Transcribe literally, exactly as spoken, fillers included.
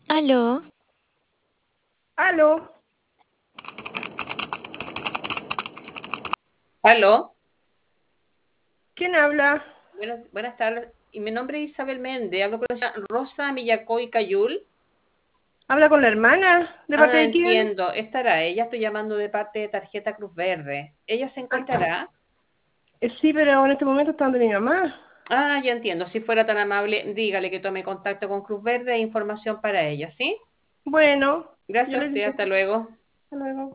Aló, Aló, Aló, ¿quién habla? buenas, buenas tardes. Y mi nombre es Isabel Méndez, hablo con la señora Rosa Millacoy Cayul. ¿Habla con la hermana? ¿De parte Ah, de quién? entiendo, estará ella, estoy llamando de parte de Tarjeta Cruz Verde. ¿Ella se encontrará? Eh, sí, pero en este momento está donde mi mamá. Ah, ya entiendo, si fuera tan amable, dígale que tome contacto con Cruz Verde e información para ella, ¿sí? Bueno, yo Gracias a le usted, digo. hasta luego. Hasta luego.